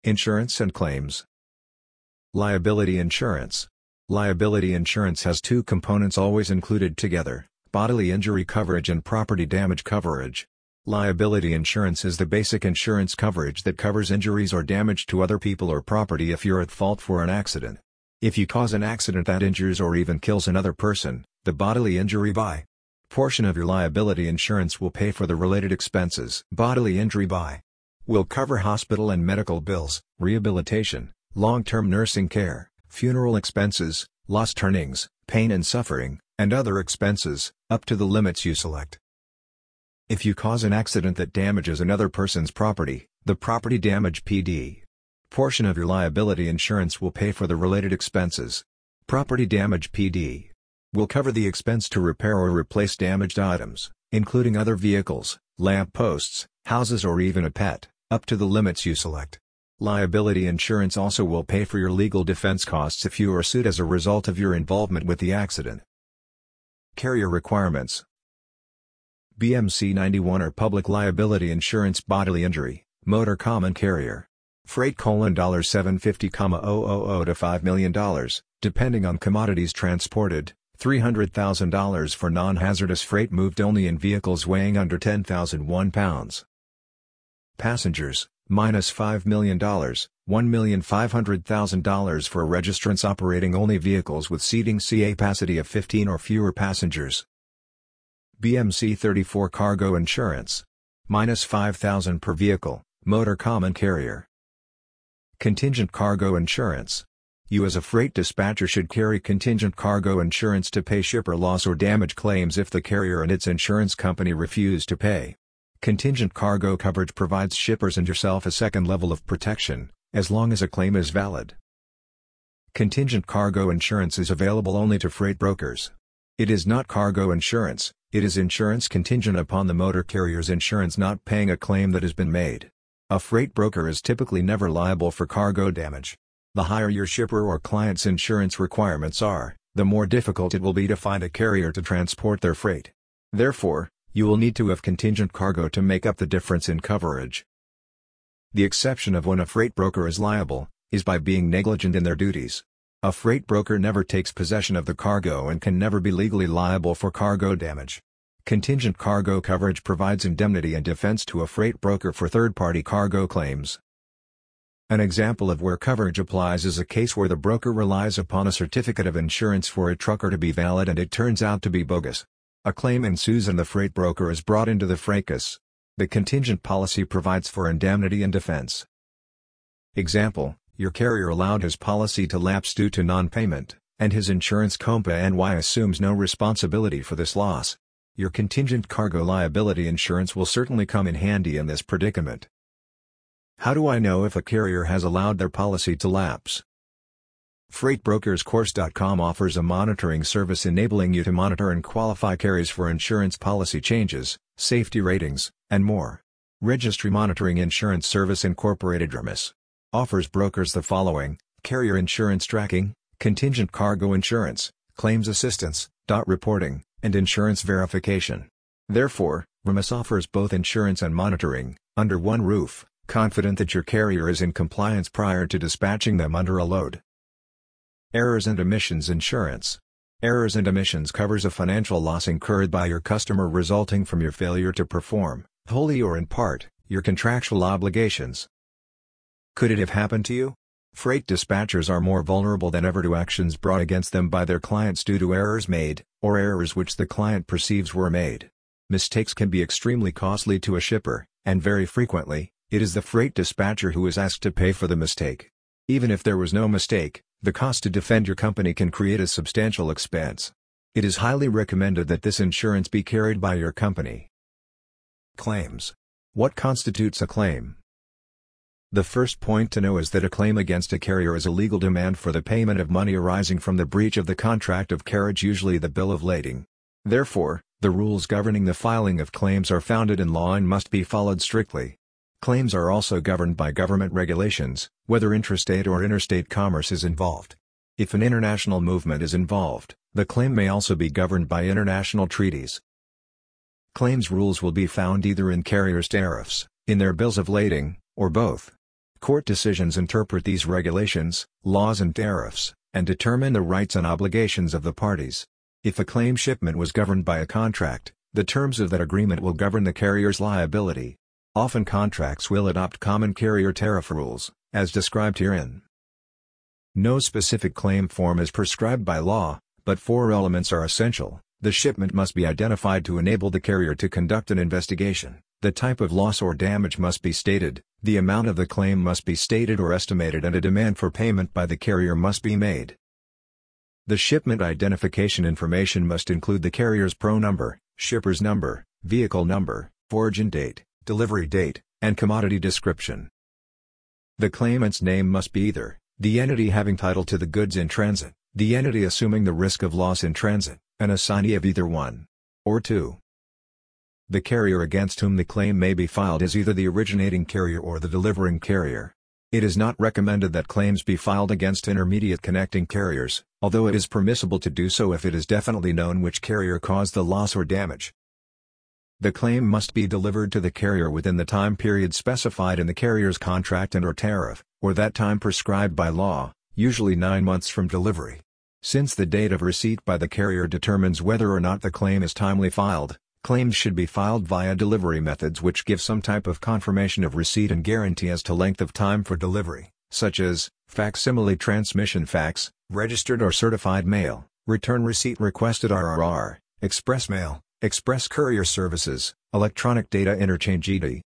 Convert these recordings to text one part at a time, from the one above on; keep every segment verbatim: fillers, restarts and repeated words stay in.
Insurance and claims. Liability insurance. Liability insurance has two components always included together: bodily injury coverage and property damage coverage. Liability insurance is the basic insurance coverage that covers injuries or damage to other people or property if you're at fault for an accident. If you cause an accident that injures or even kills another person, the bodily injury by portion of your liability insurance will pay for the related expenses. Bodily injury by will cover hospital and medical bills, rehabilitation, long-term nursing care, funeral expenses, lost earnings, pain and suffering, and other expenses, up to the limits you select. If you cause an accident that damages another person's property, the property damage P D portion of your liability insurance will pay for the related expenses. Property damage P D will cover the expense to repair or replace damaged items, including other vehicles, lamp posts, houses or even a pet, up to the limits you select. Liability insurance also will pay for your legal defense costs if you are sued as a result of your involvement with the accident. Carrier requirements. B M C ninety-one or Public Liability Insurance Bodily Injury, Motor Common Carrier. Freight colon seven hundred fifty thousand to five million dollars, depending on commodities transported, three hundred thousand dollars for non-hazardous freight moved only in vehicles weighing under ten thousand one pounds. Passengers, minus five million dollars, one million five hundred thousand dollars for registrants operating only vehicles with seating capacity of fifteen or fewer passengers. B M C thirty-four Cargo Insurance. Minus five thousand dollars per vehicle, Motor Common Carrier. Contingent Cargo Insurance. You as a freight dispatcher should carry contingent cargo insurance to pay shipper loss or damage claims if the carrier and its insurance company refuse to pay. Contingent cargo coverage provides shippers and yourself a second level of protection, as long as a claim is valid. Contingent cargo insurance is available only to freight brokers. It is not cargo insurance, it is insurance contingent upon the motor carrier's insurance not paying a claim that has been made. A freight broker is typically never liable for cargo damage. The higher your shipper or client's insurance requirements are, the more difficult it will be to find a carrier to transport their freight. Therefore, you will need to have contingent cargo to make up the difference in coverage. The exception of when a freight broker is liable, is by being negligent in their duties. A freight broker never takes possession of the cargo and can never be legally liable for cargo damage. Contingent cargo coverage provides indemnity and defense to a freight broker for third-party cargo claims. An example of where coverage applies is a case where the broker relies upon a certificate of insurance for a trucker to be valid and it turns out to be bogus. A claim ensues and the freight broker is brought into the fracas. The contingent policy provides for indemnity and defense. Example: your carrier allowed his policy to lapse due to non-payment, and his insurance Compa N Y assumes no responsibility for this loss. Your contingent cargo liability insurance will certainly come in handy in this predicament. How do I know if a carrier has allowed their policy to lapse? Freight Brokers Course dot com offers a monitoring service enabling you to monitor and qualify carriers for insurance policy changes, safety ratings, and more. Registry Monitoring Insurance Service Incorporated R M I S offers brokers the following: carrier insurance tracking, contingent cargo insurance, claims assistance, dot reporting, and insurance verification. Therefore, R M I S offers both insurance and monitoring, under one roof, confident that your carrier is in compliance prior to dispatching them under a load. Errors and Omissions Insurance. Errors and omissions covers a financial loss incurred by your customer resulting from your failure to perform, wholly or in part, your contractual obligations. Could it have happened to you? Freight dispatchers are more vulnerable than ever to actions brought against them by their clients due to errors made, or errors which the client perceives were made. Mistakes can be extremely costly to a shipper, and very frequently, it is the freight dispatcher who is asked to pay for the mistake. Even if there was no mistake, the cost to defend your company can create a substantial expense. It is highly recommended that this insurance be carried by your company. Claims. What constitutes a claim? The first point to know is that a claim against a carrier is a legal demand for the payment of money arising from the breach of the contract of carriage, usually the bill of lading. Therefore, the rules governing the filing of claims are founded in law and must be followed strictly. Claims are also governed by government regulations, whether intrastate or interstate commerce is involved. If an international movement is involved, the claim may also be governed by international treaties. Claims rules will be found either in carriers' tariffs, in their bills of lading, or both. Court decisions interpret these regulations, laws and tariffs, and determine the rights and obligations of the parties. If a claim shipment was governed by a contract, the terms of that agreement will govern the carrier's liability. Often contracts will adopt common carrier tariff rules, as described herein. No specific claim form is prescribed by law, but four elements are essential. The shipment must be identified to enable the carrier to conduct an investigation. The type of loss or damage must be stated, the amount of the claim must be stated or estimated, and a demand for payment by the carrier must be made. The shipment identification information must include the carrier's P R O number, shipper's number, vehicle number, origin date, delivery date, and commodity description. The claimant's name must be either the entity having title to the goods in transit, the entity assuming the risk of loss in transit, an assignee of either one, or two. The carrier against whom the claim may be filed is either the originating carrier or the delivering carrier. It is not recommended that claims be filed against intermediate connecting carriers, although it is permissible to do so if it is definitely known which carrier caused the loss or damage. The claim must be delivered to the carrier within the time period specified in the carrier's contract and/or tariff, or that time prescribed by law, usually nine months from delivery. Since the date of receipt by the carrier determines whether or not the claim is timely filed, claims should be filed via delivery methods which give some type of confirmation of receipt and guarantee as to length of time for delivery, such as facsimile transmission fax, registered or certified mail, return receipt requested R R R, express mail, express courier services, electronic data interchange et cetera.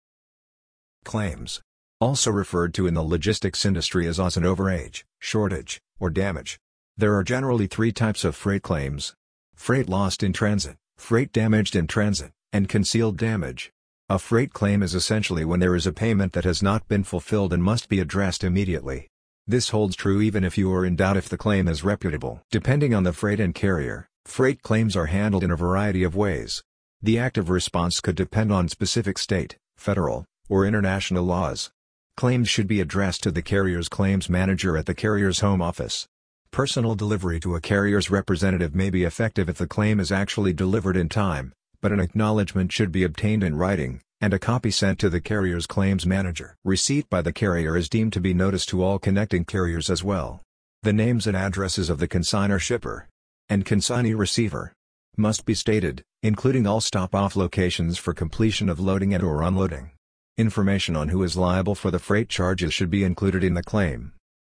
Claims, also referred to in the logistics industry as loss and overage, shortage, or damage. There are generally three types of freight claims: freight lost in transit, freight damaged in transit, and concealed damage. A freight claim is essentially when there is a payment that has not been fulfilled and must be addressed immediately. This holds true even if you are in doubt if the claim is reputable. Depending on the freight and carrier, freight claims are handled in a variety of ways. The active response could depend on specific state, federal, or international laws. Claims should be addressed to the carrier's claims manager at the carrier's home office. Personal delivery to a carrier's representative may be effective if the claim is actually delivered in time, but an acknowledgement should be obtained in writing, and a copy sent to the carrier's claims manager. Receipt by the carrier is deemed to be notice to all connecting carriers as well. The names and addresses of the consignor shipper and consignee receiver must be stated, including all stop-off locations for completion of loading and or unloading. Information on who is liable for the freight charges should be included in the claim.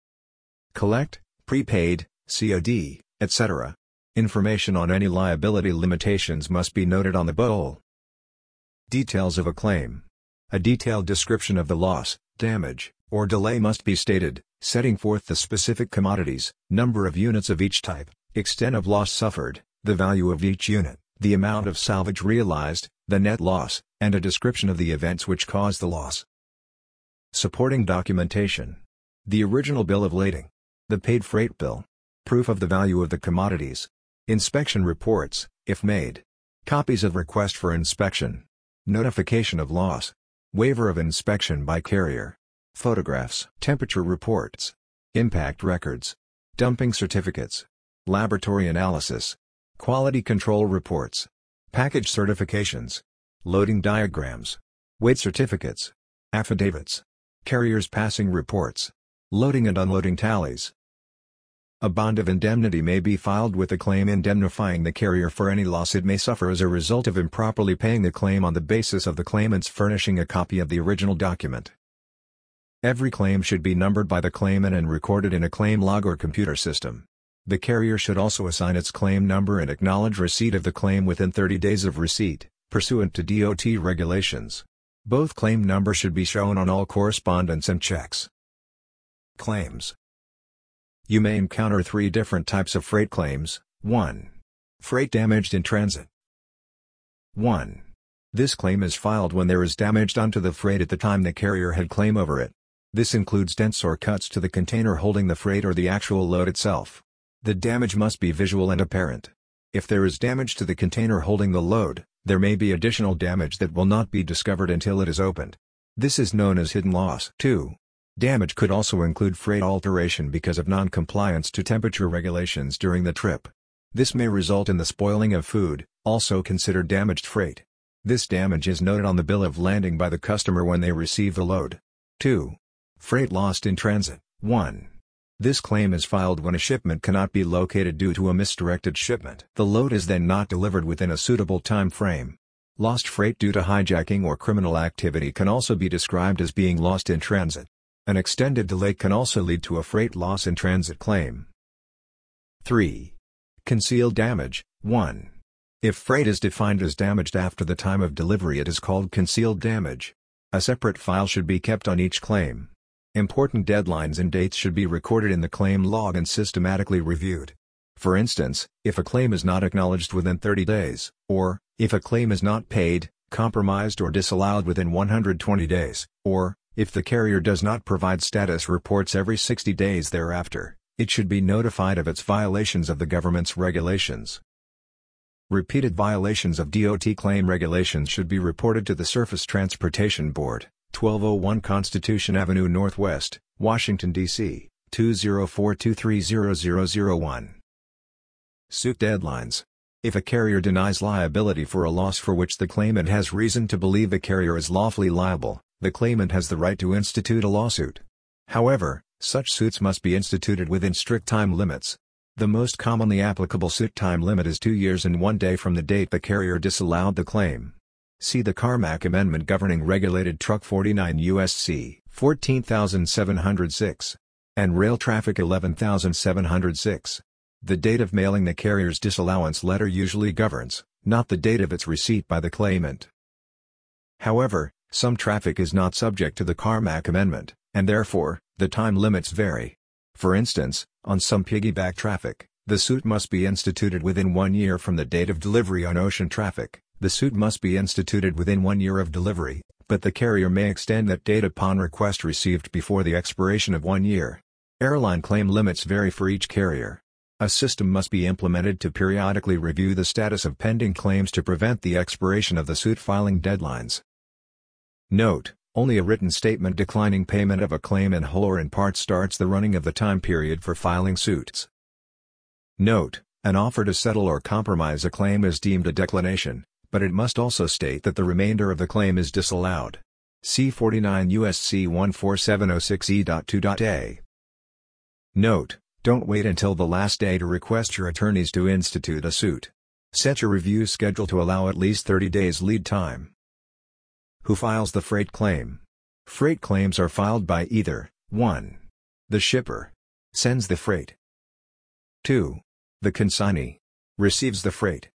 Collect, prepaid, C O D, et cetera. Information on any liability limitations must be noted on the B O L. Details of a claim. A detailed description of the loss, damage, or delay must be stated, setting forth the specific commodities, number of units of each type, extent of loss suffered, the value of each unit, the amount of salvage realized, the net loss, and a description of the events which caused the loss. Supporting documentation. The original bill of lading. The paid freight bill. Proof of the value of the commodities. Inspection reports, if made. Copies of request for inspection. Notification of loss. Waiver of inspection by carrier. Photographs. Temperature reports. Impact records. Dumping certificates. Laboratory analysis. Quality control reports. Package certifications. Loading diagrams. Weight certificates. Affidavits. Carriers passing reports. Loading and unloading tallies. A bond of indemnity may be filed with the claim indemnifying the carrier for any loss it may suffer as a result of improperly paying the claim on the basis of the claimant's furnishing a copy of the original document. Every claim should be numbered by the claimant and recorded in a claim log or computer system. The carrier should also assign its claim number and acknowledge receipt of the claim within thirty days of receipt, pursuant to D O T regulations. Both claim numbers should be shown on all correspondence and checks. Claims. You may encounter three different types of freight claims. one. Freight damaged in transit. one. This claim is filed when there is damage done to the freight at the time the carrier had claim over it. This includes dents or cuts to the container holding the freight or the actual load itself. The damage must be visual and apparent. If there is damage to the container holding the load, there may be additional damage that will not be discovered until it is opened. This is known as hidden loss. two. Damage could also include freight alteration because of non-compliance to temperature regulations during the trip. This may result in the spoiling of food, also considered damaged freight. This damage is noted on the bill of landing by the customer when they receive the load. two. Freight lost in transit. one. This claim is filed when a shipment cannot be located due to a misdirected shipment. The load is then not delivered within a suitable time frame. Lost freight due to hijacking or criminal activity can also be described as being lost in transit. An extended delay can also lead to a freight loss in transit claim. three. Concealed damage. one. If freight is defined as damaged after the time of delivery, it is called concealed damage. A separate file should be kept on each claim. Important deadlines and dates should be recorded in the claim log and systematically reviewed. For instance, if a claim is not acknowledged within thirty days, or, if a claim is not paid, compromised or disallowed within one hundred twenty days, or, if the carrier does not provide status reports every sixty days thereafter, it should be notified of its violations of the government's regulations. Repeated violations of D O T claim regulations should be reported to the Surface Transportation Board, twelve oh one Constitution Avenue Northwest, Washington, D C, two zero four two three zero zero zero one. Suit deadlines. If a carrier denies liability for a loss for which the claimant has reason to believe the carrier is lawfully liable, the claimant has the right to institute a lawsuit. However, such suits must be instituted within strict time limits. The most commonly applicable suit time limit is two years and one day from the date the carrier disallowed the claim. See the Carmack Amendment governing regulated truck forty-nine U S C fourteen thousand seven hundred six and rail traffic eleven thousand seven hundred six. The date of mailing the carrier's disallowance letter usually governs, not the date of its receipt by the claimant. However, some traffic is not subject to the Carmack Amendment, and therefore, the time limits vary. For instance, on some piggyback traffic, the suit must be instituted within one year from the date of delivery. On ocean traffic, the suit must be instituted within one year of delivery, but the carrier may extend that date upon request received before the expiration of one year. Airline claim limits vary for each carrier. A system must be implemented to periodically review the status of pending claims to prevent the expiration of the suit filing deadlines. Note: only a written statement declining payment of a claim in whole or in part starts the running of the time period for filing suits. Note: an offer to settle or compromise a claim is deemed a declination, but it must also state that the remainder of the claim is disallowed. See forty-nine U S C one four seven oh six E two A. Note: don't wait until the last day to request your attorneys to institute a suit. Set your review schedule to allow at least thirty days lead time. Who files the freight claim? Freight claims are filed by either, one. The shipper sends the freight. two. The consignee receives the freight.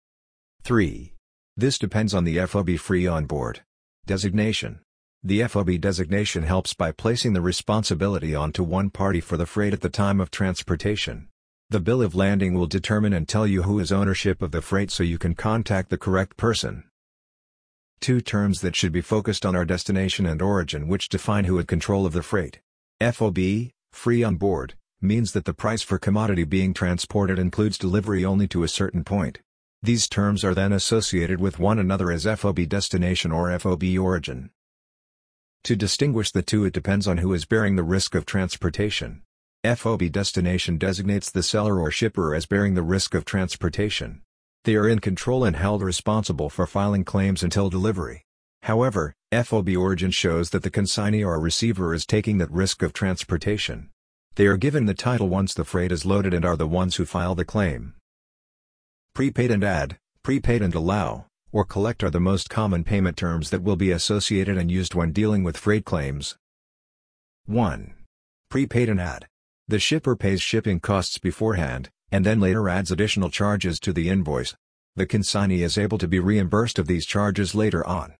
three. This depends on the F O B free on board designation. The F O B designation helps by placing the responsibility onto one party for the freight at the time of transportation. The bill of landing will determine and tell you who has ownership of the freight so you can contact the correct person. Two terms that should be focused on are destination and origin, which define who had control of the freight. F O B, free on board, means that the price for commodity being transported includes delivery only to a certain point. These terms are then associated with one another as F O B destination or F O B origin. To distinguish the two, it depends on who is bearing the risk of transportation. F O B destination designates the seller or shipper as bearing the risk of transportation. They are in control and held responsible for filing claims until delivery. However, F O B origin shows that the consignee or receiver is taking that risk of transportation. They are given the title once the freight is loaded and are the ones who file the claim. Prepaid and add, prepaid and allow, or collect are the most common payment terms that will be associated and used when dealing with freight claims. one. Prepaid and add. The shipper pays shipping costs beforehand, and then later adds additional charges to the invoice. The consignee is able to be reimbursed of these charges later on.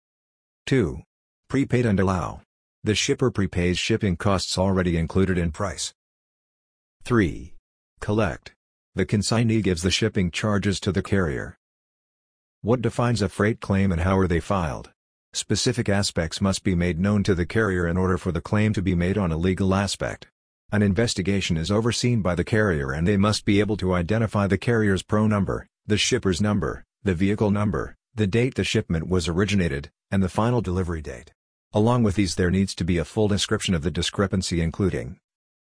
two. Prepaid and allow. The shipper prepays shipping costs already included in price. three. Collect. The consignee gives the shipping charges to the carrier. What defines a freight claim and how are they filed? Specific aspects must be made known to the carrier in order for the claim to be made on a legal aspect. An investigation is overseen by the carrier and they must be able to identify the carrier's P R O number, the shipper's number, the vehicle number, the date the shipment was originated, and the final delivery date. Along with these, there needs to be a full description of the discrepancy, including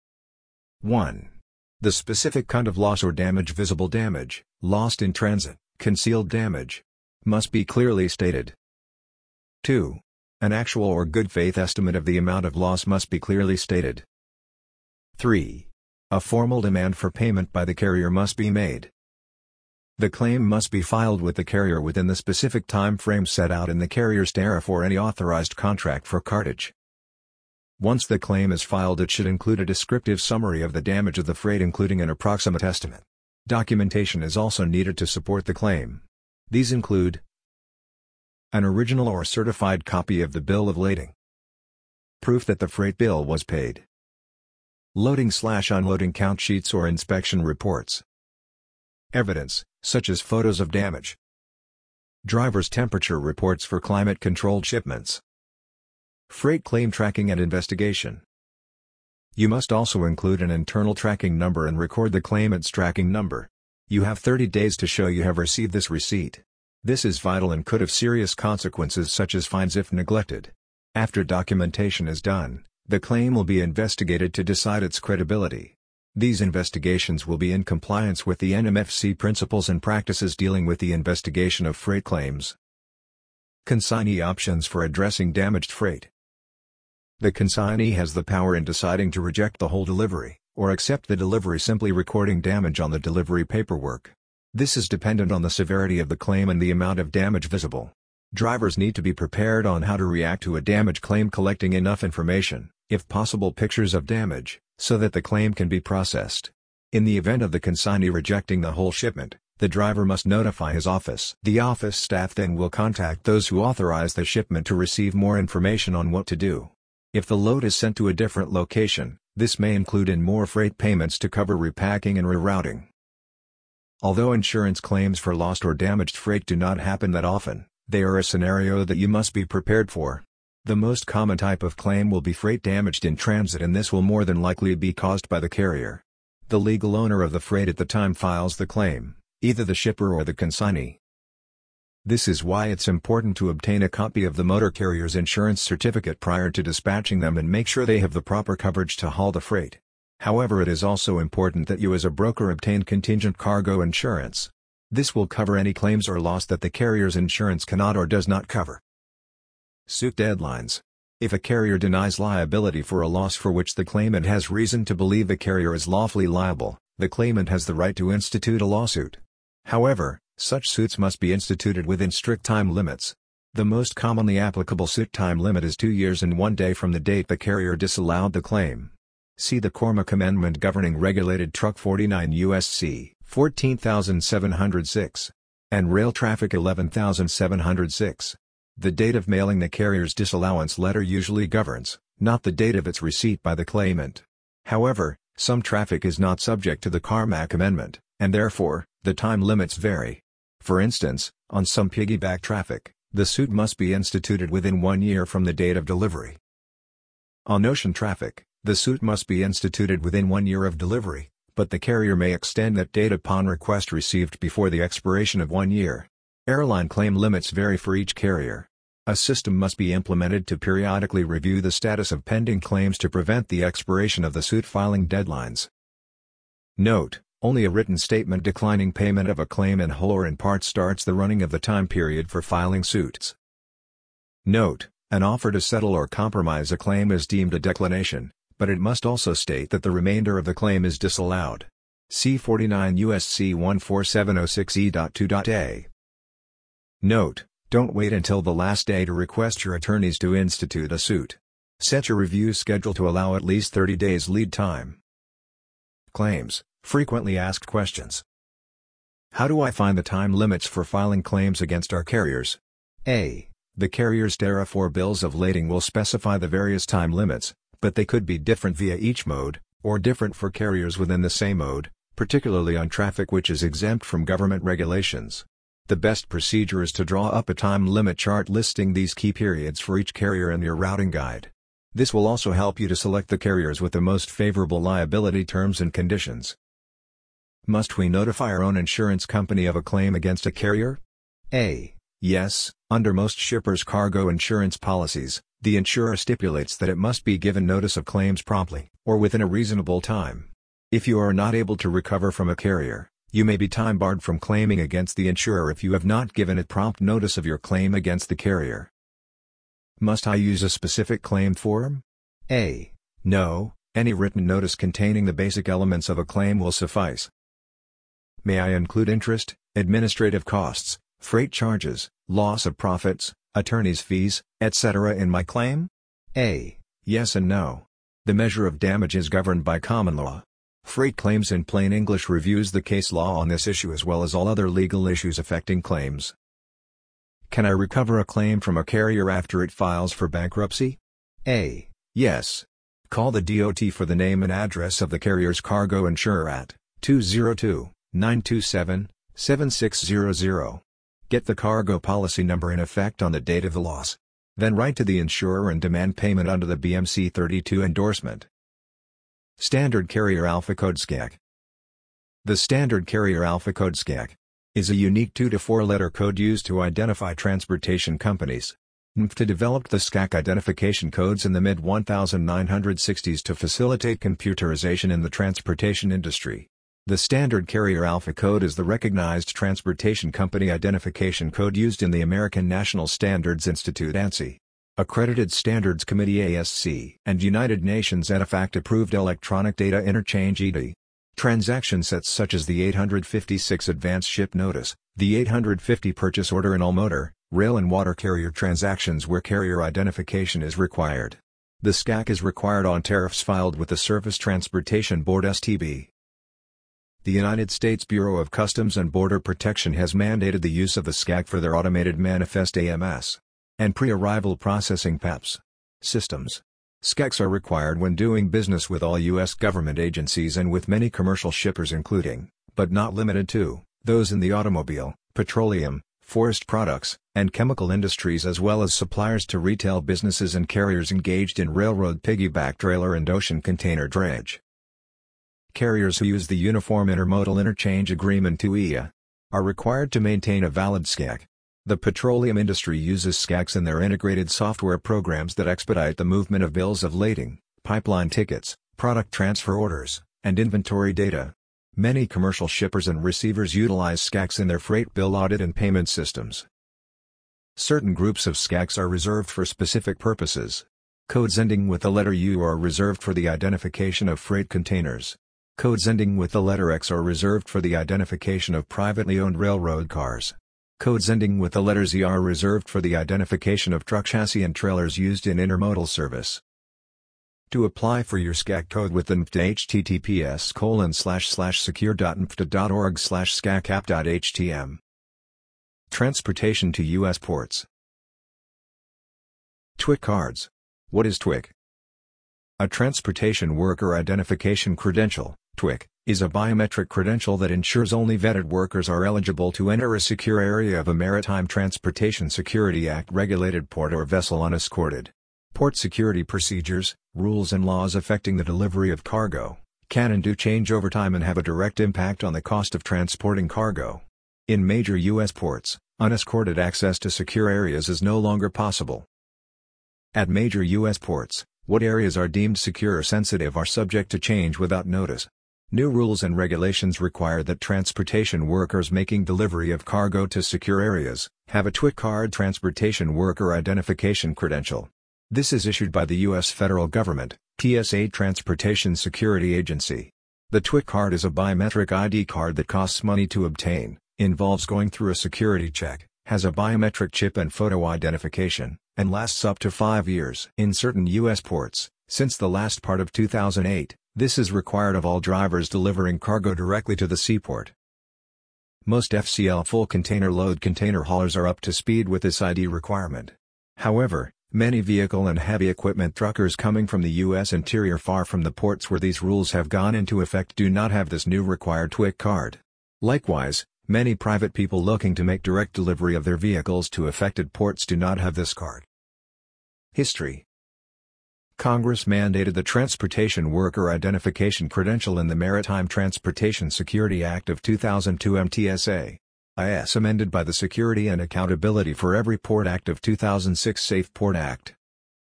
one. The specific kind of loss or damage. Visible damage, lost in transit, concealed damage, must be clearly stated. two. An actual or good faith estimate of the amount of loss must be clearly stated. three. A formal demand for payment by the carrier must be made. The claim must be filed with the carrier within the specific time frame set out in the carrier's tariff or any authorized contract for cartage. Once the claim is filed, it should include a descriptive summary of the damage of the freight, including an approximate estimate. Documentation is also needed to support the claim. These include an original or certified copy of the bill of lading, proof that the freight bill was paid, loading/unloading count sheets or inspection reports, evidence, such as photos of damage, driver's temperature reports for climate-controlled shipments, freight claim tracking and investigation. You must also include an internal tracking number and record the claimant's tracking number. You have thirty days to show you have received this receipt. This is vital and could have serious consequences such as fines if neglected. After documentation is done, the claim will be investigated to decide its credibility. These investigations will be in compliance with the N M F C principles and practices dealing with the investigation of freight claims. Consignee options for addressing damaged freight. The consignee has the power in deciding to reject the whole delivery, or accept the delivery, simply recording damage on the delivery paperwork. This is dependent on the severity of the claim and the amount of damage visible. Drivers need to be prepared on how to react to a damage claim, collecting enough information, if possible pictures of damage, so that the claim can be processed. In the event of the consignee rejecting the whole shipment, the driver must notify his office. The office staff then will contact those who authorize the shipment to receive more information on what to do. If the load is sent to a different location, this may include in more freight payments to cover repacking and rerouting. Although insurance claims for lost or damaged freight do not happen that often, they are a scenario that you must be prepared for. The most common type of claim will be freight damaged in transit, and this will more than likely be caused by the carrier. The legal owner of the freight at the time files the claim, either the shipper or the consignee. This is why it's important to obtain a copy of the motor carrier's insurance certificate prior to dispatching them and make sure they have the proper coverage to haul the freight. However, it is also important that you as a broker obtain contingent cargo insurance. This will cover any claims or loss that the carrier's insurance cannot or does not cover. Suit deadlines. If a carrier denies liability for a loss for which the claimant has reason to believe the carrier is lawfully liable, the claimant has the right to institute a lawsuit. However, such suits must be instituted within strict time limits. The most commonly applicable suit time limit is two years and one day from the date the carrier disallowed the claim. See the Cormack Amendment governing regulated truck forty-nine U S C fourteen thousand seven hundred six and rail traffic eleven thousand seven hundred six. The date of mailing the carrier's disallowance letter usually governs, not the date of its receipt by the claimant. However, some traffic is not subject to the Cormack Amendment, and therefore, the time limits vary. For instance, on some piggyback traffic, the suit must be instituted within one year from the date of delivery. On ocean traffic, the suit must be instituted within one year of delivery, but the carrier may extend that date upon request received before the expiration of one year. Airline claim limits vary for each carrier. A system must be implemented to periodically review the status of pending claims to prevent the expiration of the suit filing deadlines. Note: only a written statement declining payment of a claim in whole or in part starts the running of the time period for filing suits. Note: an offer to settle or compromise a claim is deemed a declination, but it must also state that the remainder of the claim is disallowed. See forty-nine U S C fourteen seven oh six E two A. Note: don't wait until the last day to request your attorneys to institute a suit. Set your review schedule to allow at least thirty days lead time. Claims. Frequently asked questions. How do I find the time limits for filing claims against our carriers? A. The carrier's tariff or bills of lading will specify the various time limits, but they could be different via each mode, or different for carriers within the same mode, particularly on traffic which is exempt from government regulations. The best procedure is to draw up a time limit chart listing these key periods for each carrier in your routing guide. This will also help you to select the carriers with the most favorable liability terms and conditions. Must we notify our own insurance company of a claim against a carrier? A. Yes, under most shippers' cargo insurance policies, the insurer stipulates that it must be given notice of claims promptly, or within a reasonable time. If you are not able to recover from a carrier, you may be time-barred from claiming against the insurer if you have not given it prompt notice of your claim against the carrier. Must I use a specific claim form? A. No, any written notice containing the basic elements of a claim will suffice. May I include interest, administrative costs, freight charges, loss of profits, attorney's fees, et cetera in my claim? A. Yes and no. The measure of damage is governed by common law. Freight Claims in Plain English reviews the case law on this issue as well as all other legal issues affecting claims. Can I recover a claim from a carrier after it files for bankruptcy? A. Yes. Call the D O T for the name and address of the carrier's cargo insurer at two zero two, nine two seven, seven six zero zero. Get the cargo policy number in effect on the date of the loss. Then write to the insurer and demand payment under the B M C thirty-two endorsement. Standard Carrier Alpha Code S C A C. The Standard Carrier Alpha Code S C A C is a unique two to four letter code used to identify transportation companies. N F T A developed the S C A C identification codes in the mid nineteen sixties to facilitate computerization in the transportation industry. The Standard Carrier Alpha Code is the recognized transportation company identification code used in the American National Standards Institute ANSI, Accredited Standards Committee A S C, and United Nations EDIFACT-approved Electronic Data Interchange E D I. Transaction sets such as the eight hundred fifty-six Advance Ship Notice, the eight hundred fifty Purchase Order and all motor, rail and water carrier transactions where carrier identification is required. The S C A C is required on tariffs filed with the Surface Transportation Board S T B. The United States Bureau of Customs and Border Protection has mandated the use of the S C A C for their automated manifest A M S and pre-arrival processing P A P S systems. S C A Cs are required when doing business with all U S government agencies and with many commercial shippers including, but not limited to, those in the automobile, petroleum, forest products, and chemical industries as well as suppliers to retail businesses and carriers engaged in railroad piggyback trailer and ocean container drayage. Carriers who use the Uniform Intermodal Interchange Agreement U I A are required to maintain a valid S C A C. The petroleum industry uses S C A Cs in their integrated software programs that expedite the movement of bills of lading, pipeline tickets, product transfer orders, and inventory data. Many commercial shippers and receivers utilize S C A Cs in their freight bill audit and payment systems. Certain groups of S C A Cs are reserved for specific purposes. Codes ending with the letter U are reserved for the identification of freight containers. Codes ending with the letter X are reserved for the identification of privately owned railroad cars. Codes ending with the letter Z are reserved for the identification of truck chassis and trailers used in intermodal service. To apply for your S C A C code with the N F T A, H T T P S colon slash slash secure dot N F T A dot org slash S C A C app dot H T M. Transportation to U S ports. T W I C cards. What is T W I C? A Transportation Worker Identification Credential, T W I C, is a biometric credential that ensures only vetted workers are eligible to enter a secure area of a Maritime Transportation Security Act regulated port or vessel unescorted. Port security procedures, rules and laws affecting the delivery of cargo, can and do change over time and have a direct impact on the cost of transporting cargo. In major U S ports, unescorted access to secure areas is no longer possible. At major U S ports, what areas are deemed secure or sensitive are subject to change without notice. New rules and regulations require that transportation workers making delivery of cargo to secure areas have a T W I C card, Transportation Worker Identification Credential. This is issued by the U S federal government, T S A Transportation Security Agency. The T W I C card is a biometric I D card that costs money to obtain, involves going through a security check, has a biometric chip and photo identification, and lasts up to five years. In certain U S ports, since the last part of two thousand eight, this is required of all drivers delivering cargo directly to the seaport. Most F C L full container load container haulers are up to speed with this I D requirement. However, many vehicle and heavy equipment truckers coming from the U S interior far from the ports where these rules have gone into effect do not have this new required T W I C card. Likewise, many private people looking to make direct delivery of their vehicles to affected ports do not have this card. History. Congress mandated the Transportation Worker Identification Credential in the Maritime Transportation Security Act of two thousand two M T S A. As amended by the Security and Accountability for Every Port Act of two thousand six Safe Port Act.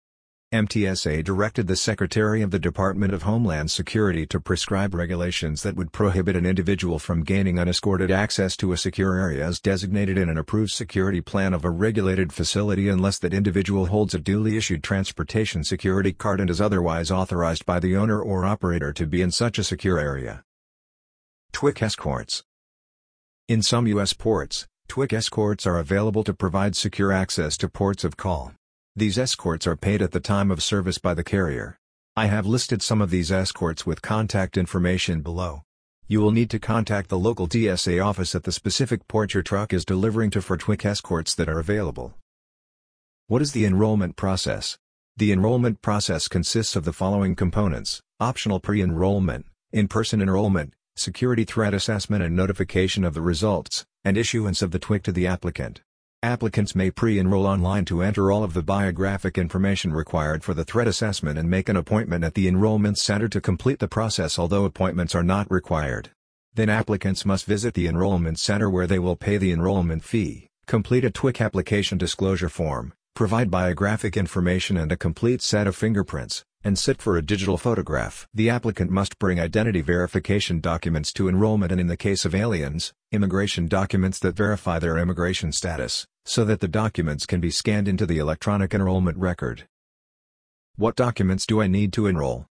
M T S A directed the Secretary of the Department of Homeland Security to prescribe regulations that would prohibit an individual from gaining unescorted access to a secure area as designated in an approved security plan of a regulated facility unless that individual holds a duly issued transportation security card and is otherwise authorized by the owner or operator to be in such a secure area. T W I C escorts. In some U S ports, T W I C escorts are available to provide secure access to ports of call. These escorts are paid at the time of service by the carrier. I have listed some of these escorts with contact information below. You will need to contact the local T S A office at the specific port your truck is delivering to for T W I C escorts that are available. What is the enrollment process? The enrollment process consists of the following components: optional pre-enrollment, in-person enrollment, security threat assessment and notification of the results, and issuance of the T W I C to the applicant. Applicants may pre-enroll online to enter all of the biographic information required for the threat assessment and make an appointment at the enrollment center to complete the process, although appointments are not required. Then applicants must visit the enrollment center where they will pay the enrollment fee, complete a T W I C application disclosure form, provide biographic information and a complete set of fingerprints, and sit for a digital photograph. The applicant must bring identity verification documents to enrollment and, in the case of aliens, immigration documents that verify their immigration status, so that the documents can be scanned into the electronic enrollment record. What documents do I need to enroll?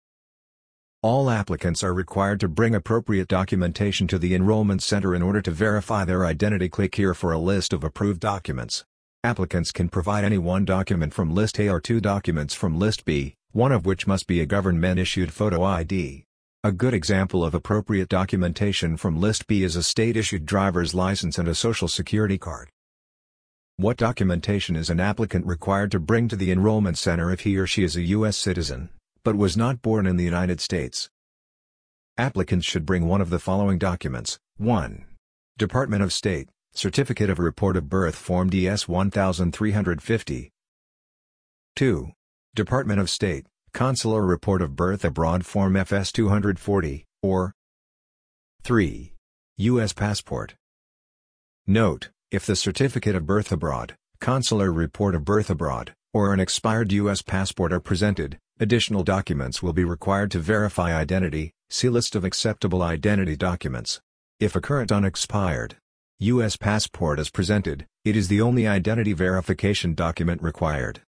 All applicants are required to bring appropriate documentation to the enrollment center in order to verify their identity. Click here for a list of approved documents. Applicants can provide any one document from List A or two documents from List B, one of which must be a government-issued photo I D. A good example of appropriate documentation from List B is a state-issued driver's license and a social security card. What documentation is an applicant required to bring to the enrollment center if he or she is a U S citizen, but was not born in the United States? Applicants should bring one of the following documents: one. Department of State, Certificate of Report of Birth Form D S one three five zero. two. Department of State, Consular Report of Birth Abroad Form F S two forty, or three. U S Passport. Note: if the Certificate of Birth Abroad, Consular Report of Birth Abroad, or an expired U S passport are presented, additional documents will be required to verify identity. See List of acceptable identity documents. If a current unexpired U S passport is presented, it is the only identity verification document required.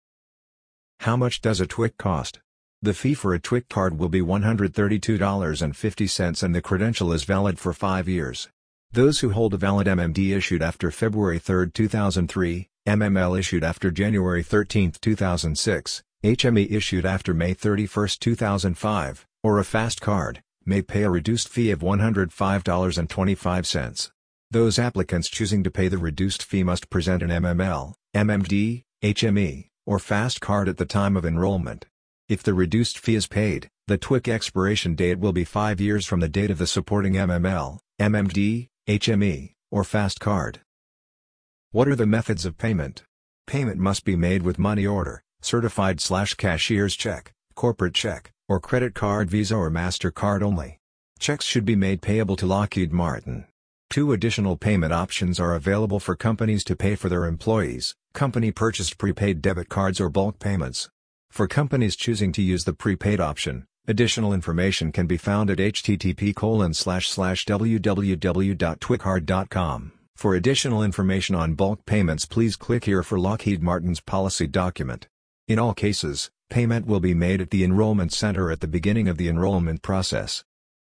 How much does a T W I C cost? The fee for a T W I C card will be one hundred thirty-two dollars and fifty cents and the credential is valid for five years. Those who hold a valid M M D issued after February third two thousand three, M M L issued after January thirteenth two thousand six, H M E issued after May thirty-first two thousand five, or a Fast Card, may pay a reduced fee of one hundred five dollars and twenty-five cents. Those applicants choosing to pay the reduced fee must present an M M L, M M D, H M E, or Fast Card at the time of enrollment. If the reduced fee is paid, the T W I C expiration date will be five years from the date of the supporting M M L, M M D, H M E, or Fast Card. What are the methods of payment? Payment must be made with money order, certified slash cashier's check, corporate check, or credit card, Visa or MasterCard only. Checks should be made payable to Lockheed Martin. Two additional payment options are available for companies to pay for their employees: company-purchased prepaid debit cards or bulk payments. For companies choosing to use the prepaid option, additional information can be found at h t t p colon slash slash w w w dot twicard dot com. For additional information on bulk payments, please click here for Lockheed Martin's policy document. In all cases, payment will be made at the enrollment center at the beginning of the enrollment process.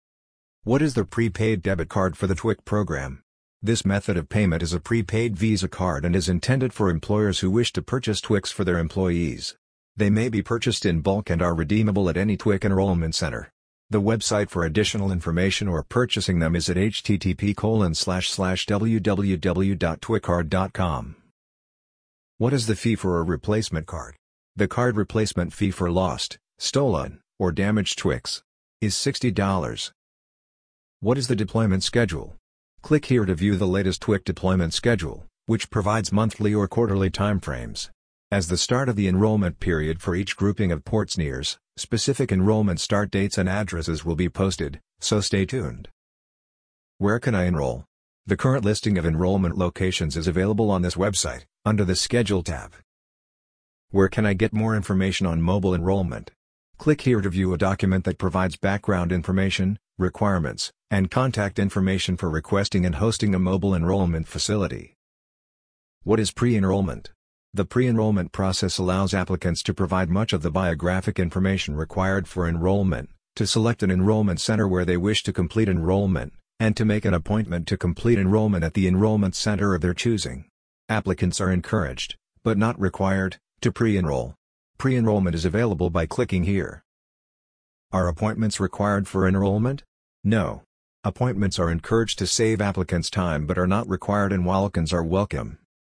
What is the prepaid debit card for the T W I C program? This method of payment is a prepaid Visa card and is intended for employers who wish to purchase T W I Cs for their employees. They may be purchased in bulk and are redeemable at any T W I C enrollment center. The website for additional information or purchasing them is at h t t p colon slash slash w w w dot twicard dot com. What is the fee for a replacement card? The card replacement fee for lost, stolen, or damaged T W I Cs is sixty dollars. What is the deployment schedule? Click here to view the latest T W I C deployment schedule, which provides monthly or quarterly timeframes. As the start of the enrollment period for each grouping of ports nears, specific enrollment start dates and addresses will be posted, so stay tuned. Where can I enroll? The current listing of enrollment locations is available on this website, under the Schedule tab. Where can I get more information on mobile enrollment? Click here to view a document that provides background information, requirements, and contact information for requesting and hosting a mobile enrollment facility. What is pre-enrollment? The pre-enrollment process allows applicants to provide much of the biographic information required for enrollment, to select an enrollment center where they wish to complete enrollment, and to make an appointment to complete enrollment at the enrollment center of their choosing. Applicants are encouraged, but not required, to pre-enroll. Pre-enrollment is available by clicking here. Are appointments required for enrollment? No. Appointments are encouraged to save applicants time but are not required, and walk-ins are welcome.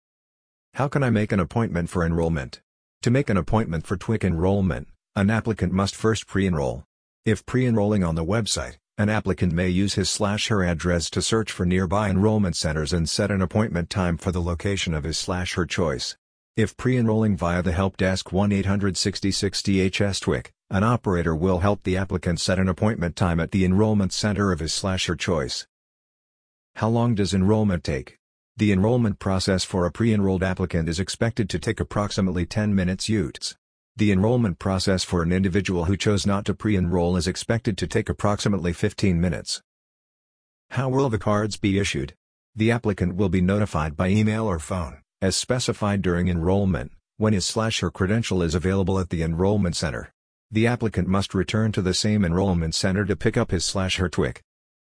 How can I make an appointment for enrollment? To make an appointment for TWIC enrollment, an applicant must first pre-enroll. If pre-enrolling on the website, an applicant may use his slash her address to search for nearby enrollment centers and set an appointment time for the location of his slash her choice. If pre-enrolling via the help desk one eight hundred sixty sixty H S TWIC, an operator will help the applicant set an appointment time at the enrollment center of his slash her choice. How long does enrollment take? The enrollment process for a pre-enrolled applicant is expected to take approximately ten minutes U T S. The enrollment process for an individual who chose not to pre-enroll is expected to take approximately fifteen minutes. How will the cards be issued? The applicant will be notified by email or phone, as specified during enrollment, when his slash her credential is available at the enrollment center. The applicant must return to the same enrollment center to pick up his slash her TWIC.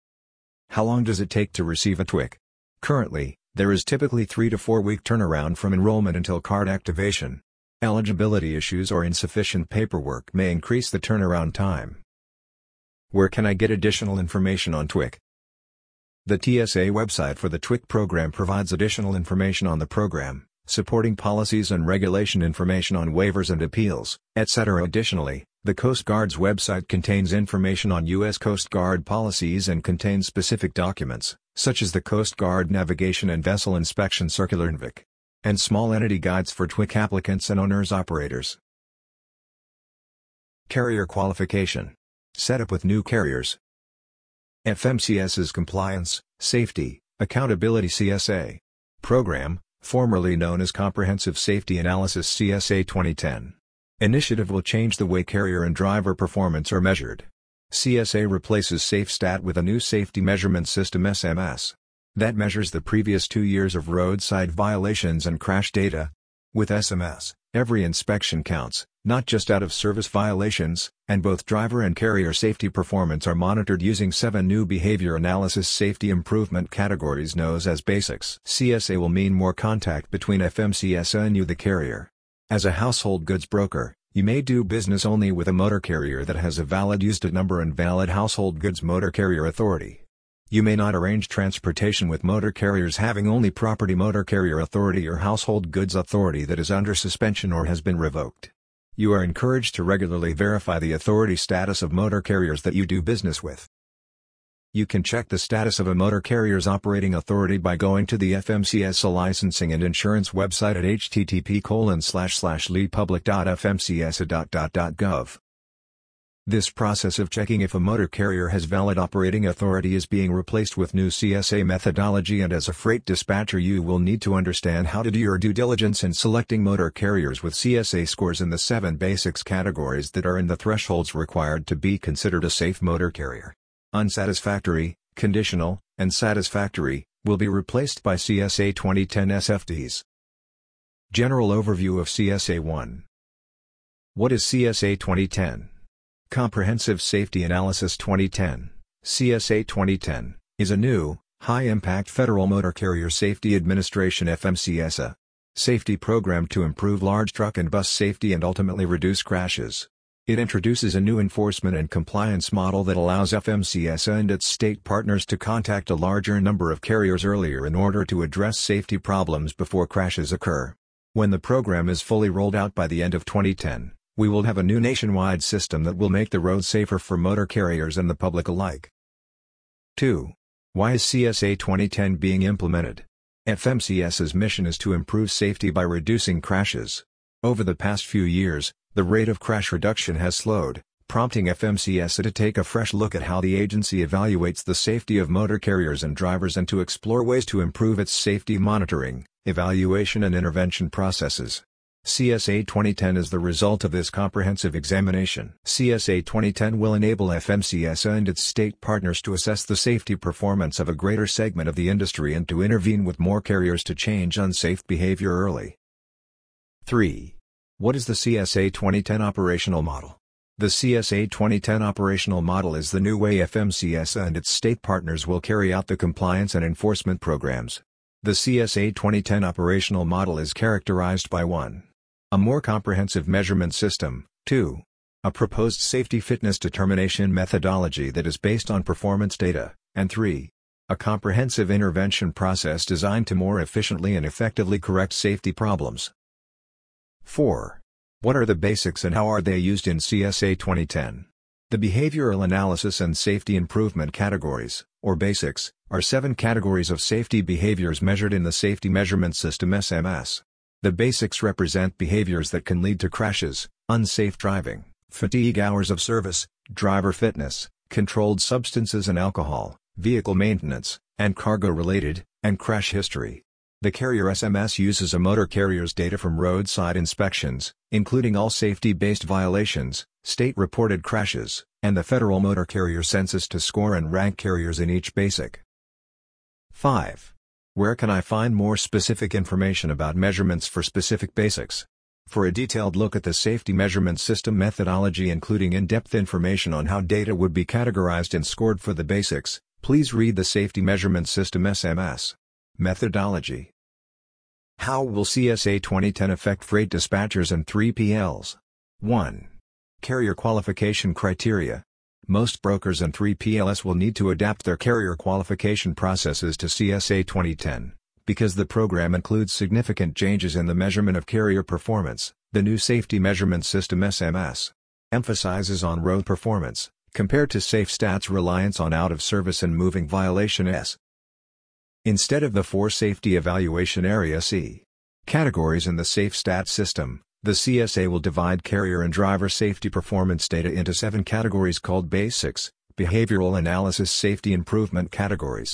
How long does it take to receive a TWIC? Currently, there is typically three to four week turnaround from enrollment until card activation. Eligibility issues or insufficient paperwork may increase the turnaround time. Where can I get additional information on TWIC? The T S A website for the TWIC program provides additional information on the program, supporting policies and regulation information on waivers and appeals, et cetera. Additionally, the Coast Guard's website contains information on U S Coast Guard policies and contains specific documents, such as the Coast Guard Navigation and Vessel Inspection Circular N V I C, and small entity guides for TWIC applicants and owners-operators. Carrier qualification. Setup with new carriers. FMCS's Compliance, Safety, Accountability C S A program, formerly known as Comprehensive Safety Analysis C S A twenty ten. Initiative will change the way carrier and driver performance are measured. C S A replaces SafeStat with a new Safety Measurement System S M S that measures the previous two years of roadside violations and crash data. With S M S, every inspection counts, not just out-of-service violations, and both driver and carrier safety performance are monitored using seven new behavior analysis safety improvement categories known as BASICs. C S A will mean more contact between F M C S A and you, the carrier. As a household goods broker, you may do business only with a motor carrier that has a valid used number and valid household goods motor carrier authority. You may not arrange transportation with motor carriers having only property motor carrier authority or household goods authority that is under suspension or has been revoked. You are encouraged to regularly verify the authority status of motor carriers that you do business with. You can check the status of a motor carrier's operating authority by going to the F M C S A licensing and insurance website at h t t p colon slash slash leadpublic dot f m c s a dot gov. This process of checking if a motor carrier has valid operating authority is being replaced with new C S A methodology, and as a freight dispatcher you will need to understand how to do your due diligence in selecting motor carriers with C S A scores in the seven basics categories that are in the thresholds required to be considered a safe motor carrier. Unsatisfactory, conditional, and satisfactory will be replaced by C S A twenty ten S F Ds. General overview of C S A one. What is C S A twenty ten? Comprehensive Safety Analysis twenty ten, C S A twenty ten, is a new, high-impact Federal Motor Carrier Safety Administration F M C S A safety program to improve large truck and bus safety and ultimately reduce crashes. It introduces a new enforcement and compliance model that allows F M C S A and its state partners to contact a larger number of carriers earlier in order to address safety problems before crashes occur. When the program is fully rolled out by the end of twenty ten, we will have a new nationwide system that will make the road safer for motor carriers and the public alike. two. Why is C S A twenty ten being implemented? F M C S A's mission is to improve safety by reducing crashes. Over the past few years, the rate of crash reduction has slowed, prompting F M C S A to take a fresh look at how the agency evaluates the safety of motor carriers and drivers and to explore ways to improve its safety monitoring, evaluation and intervention processes. C S A twenty ten is the result of this comprehensive examination. C S A twenty ten will enable F M C S A and its state partners to assess the safety performance of a greater segment of the industry and to intervene with more carriers to change unsafe behavior early. three. What is the C S A twenty ten operational model? The C S A twenty ten operational model is the new way F M C S A and its state partners will carry out the compliance and enforcement programs. The C S A twenty ten operational model is characterized by one. A more comprehensive measurement system, two. A proposed safety fitness determination methodology that is based on performance data, and three. A comprehensive intervention process designed to more efficiently and effectively correct safety problems. four. What are the basics and how are they used in C S A twenty ten? The behavioral analysis and safety improvement categories, or basics, are seven categories of safety behaviors measured in the Safety Measurement System S M S. The basics represent behaviors that can lead to crashes, unsafe driving, fatigue hours of service, driver fitness, controlled substances and alcohol, vehicle maintenance, and cargo-related, and crash history. The carrier S M S uses a motor carrier's data from roadside inspections, including all safety-based violations, state-reported crashes, and the Federal Motor Carrier Census to score and rank carriers in each basic. five. Where can I find more specific information about measurements for specific basics? For a detailed look at the Safety Measurement System methodology including in-depth information on how data would be categorized and scored for the basics, please read the Safety Measurement System S M S. Methodology. How will C S A twenty ten affect freight dispatchers and three P Ls? one. Carrier qualification criteria. Most brokers and three P Ls will need to adapt their carrier qualification processes to C S A twenty ten. Because the program includes significant changes in the measurement of carrier performance, the new Safety Measurement System S M S emphasizes on-road performance, compared to SafeStat's reliance on out-of-service and moving violation S. Instead of the four Safety Evaluation Area C categories in the SafeStat system, the C S A will divide carrier and driver safety performance data into seven categories called Basics, Behavioral Analysis Safety Improvement Categories.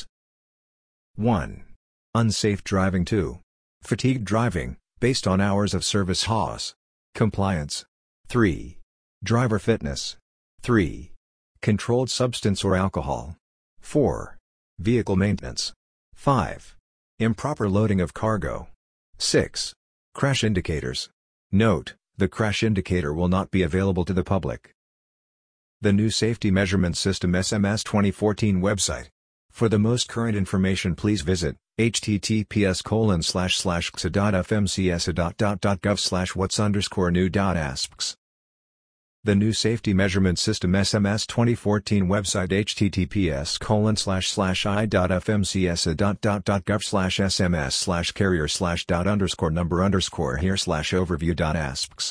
one. Unsafe driving. two. Fatigued driving, based on hours of service H O S. Compliance. three. Driver fitness. three. Controlled substance or alcohol. four. Vehicle maintenance. five. Improper loading of cargo. six. Crash indicators. Note, the crash indicator will not be available to the public. The new Safety Measurement System S M S twenty fourteen website. For the most current information please visit h t t p s colon slash slash x a dot f m c s a dot gov slash whats underscore new dot asks. The new Safety Measurement System S M S twenty fourteen website h t t p s colon slash slash i dot f m c s a dot gov slash s m s slash carrier slash dot underscore number underscore here slash overview dot asks.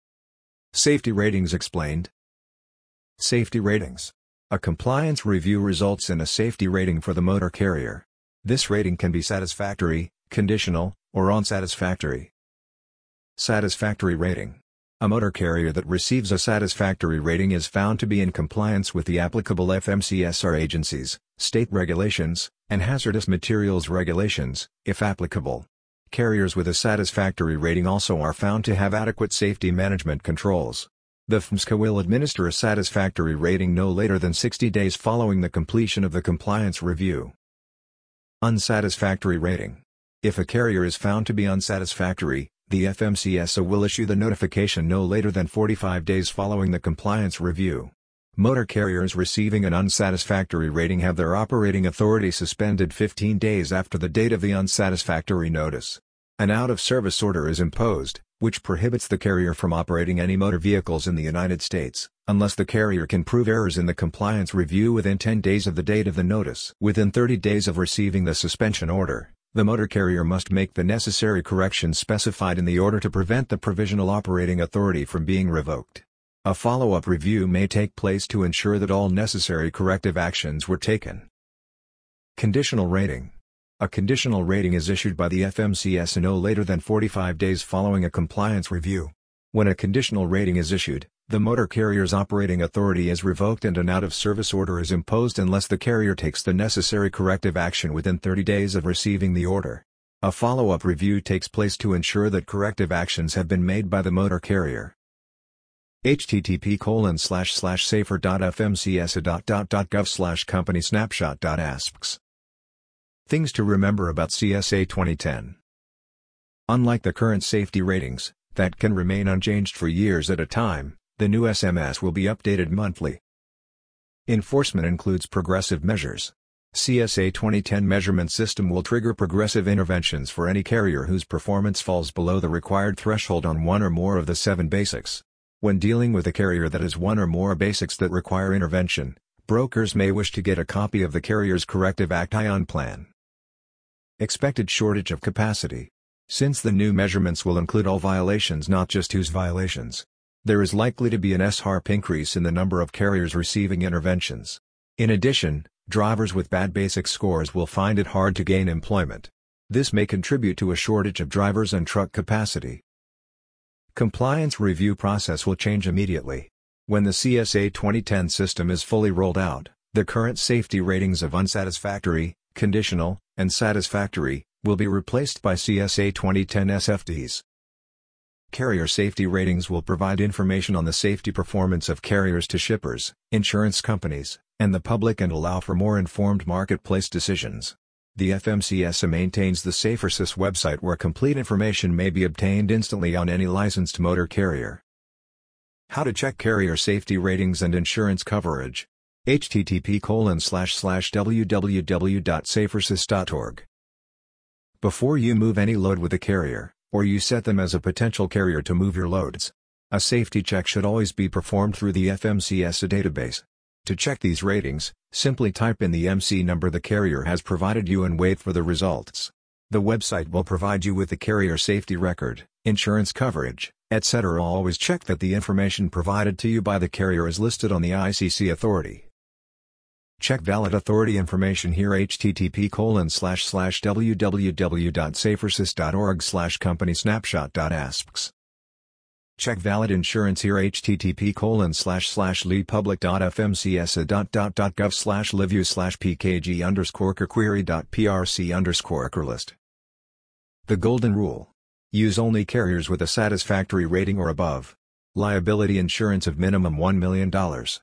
Safety ratings explained. Safety ratings. A compliance review results in a safety rating for the motor carrier. This rating can be satisfactory, conditional, or unsatisfactory. Satisfactory rating. A motor carrier that receives a satisfactory rating is found to be in compliance with the applicable F M C S A agencies, state regulations, and hazardous materials regulations, if applicable. Carriers with a satisfactory rating also are found to have adequate safety management controls. The F M S C A will administer a satisfactory rating no later than sixty days following the completion of the compliance review. Unsatisfactory rating. If a carrier is found to be unsatisfactory, the F M C S A will issue the notification no later than forty-five days following the compliance review. Motor carriers receiving an unsatisfactory rating have their operating authority suspended fifteen days after the date of the unsatisfactory notice. An out-of-service order is imposed, which prohibits the carrier from operating any motor vehicles in the United States, unless the carrier can prove errors in the compliance review within ten days of the date of the notice. Within thirty days of receiving the suspension order, the motor carrier must make the necessary corrections specified in the order to prevent the provisional operating authority from being revoked. A follow-up review may take place to ensure that all necessary corrective actions were taken. Conditional rating. A conditional rating is issued by the F M C S A no later than forty-five days following a compliance review. When a conditional rating is issued, the motor carrier's operating authority is revoked and an out-of-service order is imposed unless the carrier takes the necessary corrective action within thirty days of receiving the order. A follow-up review takes place to ensure that corrective actions have been made by the motor carrier. http colon slash slash safer dot fmcsa dot dot dot gov slash company snapshot dot asks. Things to remember about C S A twenty ten. Unlike the current safety ratings, that can remain unchanged for years at a time, the new S M S will be updated monthly. Enforcement includes progressive measures. C S A twenty ten measurement system will trigger progressive interventions for any carrier whose performance falls below the required threshold on one or more of the seven basics. When dealing with a carrier that has one or more basics that require intervention, brokers may wish to get a copy of the carrier's corrective action plan. Expected shortage of capacity. Since the new measurements will include all violations, not just whose violations, there is likely to be an S HARP increase in the number of carriers receiving interventions. In addition, drivers with bad basic scores will find it hard to gain employment. This may contribute to a shortage of drivers and truck capacity. Compliance review process will change immediately. When the C S A twenty ten system is fully rolled out, the current safety ratings of unsatisfactory, conditional, and satisfactory will be replaced by C S A twenty ten S F Ds. Carrier safety ratings will provide information on the safety performance of carriers to shippers, insurance companies, and the public and allow for more informed marketplace decisions. The F M C S A maintains the SaferSys website where complete information may be obtained instantly on any licensed motor carrier. How to check carrier safety ratings and insurance coverage. http colon slash slash www dot safersys dot org. Before you move any load with a carrier, or you set them as a potential carrier to move your loads, a safety check should always be performed through the F M C S A database. To check these ratings, simply type in the M C number the carrier has provided you and wait for the results. The website will provide you with the carrier safety record, insurance coverage, et cetera. Always check that the information provided to you by the carrier is listed on the I C C authority. Check valid authority information here. http colon slash slash www dot safersys dot org slash company snapshot dot asks. Check valid insurance here. http colon slash slash lepublic dot fmcsa dot dot dot gov slash livu slash pkg underscore query dot prc underscore list. The Golden Rule. Use only carriers with a satisfactory rating or above. Liability insurance of minimum one million dollars.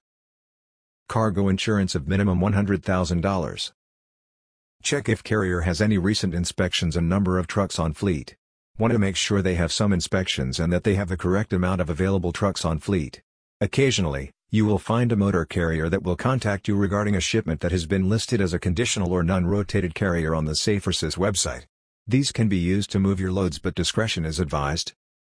Cargo insurance of minimum one hundred thousand dollars. Check if carrier has any recent inspections and number of trucks on fleet. Want to make sure they have some inspections and that they have the correct amount of available trucks on fleet. Occasionally, you will find a motor carrier that will contact you regarding a shipment that has been listed as a conditional or non-rotated carrier on the SaferSys website. These can be used to move your loads, but discretion is advised.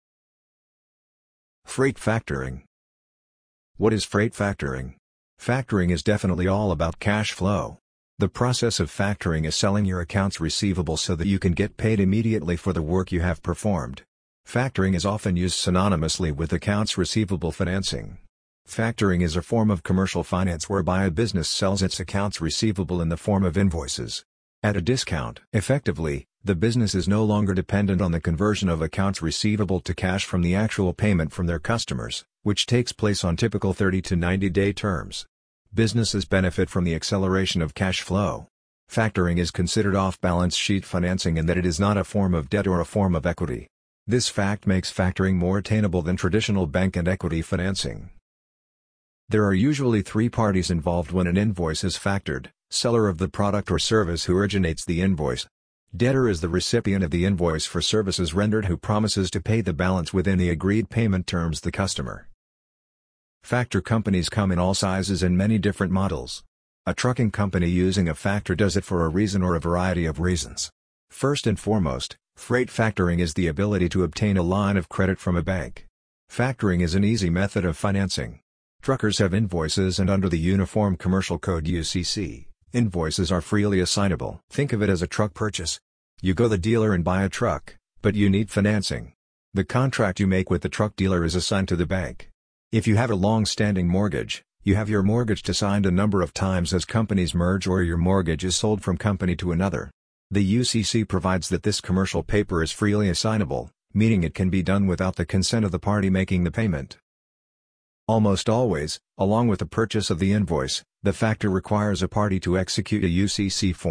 Freight factoring. What is freight factoring? Factoring is definitely all about cash flow. The process of factoring is selling your accounts receivable so that you can get paid immediately for the work you have performed. Factoring is often used synonymously with accounts receivable financing. Factoring is a form of commercial finance whereby a business sells its accounts receivable in the form of invoices at a discount. Effectively, the business is no longer dependent on the conversion of accounts receivable to cash from the actual payment from their customers, which takes place on typical thirty to ninety day terms. Businesses benefit from the acceleration of cash flow. Factoring is considered off-balance sheet financing in that it is not a form of debt or a form of equity. This fact makes factoring more attainable than traditional bank and equity financing. There are usually three parties involved when an invoice is factored: seller of the product or service who originates the invoice. Debtor is the recipient of the invoice for services rendered who promises to pay the balance within the agreed payment terms the customer. Factor companies come in all sizes and many different models. A trucking company using a factor does it for a reason or a variety of reasons. First and foremost, freight factoring is the ability to obtain a line of credit from a bank. Factoring is an easy method of financing. Truckers have invoices, and under the Uniform Commercial Code U C C, invoices are freely assignable. Think of it as a truck purchase. You go to the dealer and buy a truck, but you need financing. The contract you make with the truck dealer is assigned to the bank. If you have a long-standing mortgage, you have your mortgage assigned a number of times as companies merge or your mortgage is sold from company to another. The U C C provides that this commercial paper is freely assignable, meaning it can be done without the consent of the party making the payment. Almost always, along with the purchase of the invoice, the factor requires a party to execute a U C C form,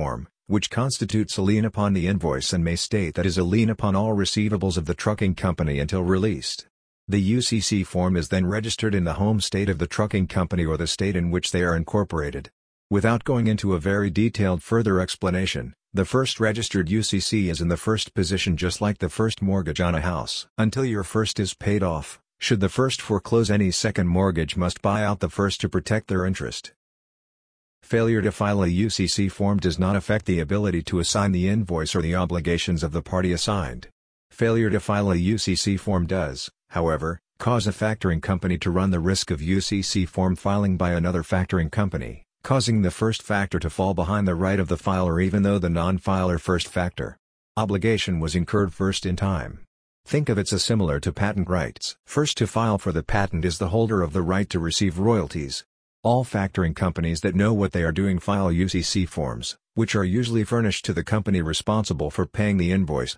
which constitutes a lien upon the invoice and may state that is a lien upon all receivables of the trucking company until released. The U C C form is then registered in the home state of the trucking company or the state in which they are incorporated. Without going into a very detailed further explanation, the first registered U C C is in the first position just like the first mortgage on a house. Until your first is paid off, should the first foreclose, any second mortgage must buy out the first to protect their interest. Failure to file a U C C form does not affect the ability to assign the invoice or the obligations of the party assigned. Failure to file a U C C form does, however, cause a factoring company to run the risk of U C C form filing by another factoring company, causing the first factor to fall behind the right of the filer even though the non-filer first factor obligation was incurred first in time. Think of it as similar to patent rights. First to file for the patent is the holder of the right to receive royalties. All factoring companies that know what they are doing file U C C forms, which are usually furnished to the company responsible for paying the invoice.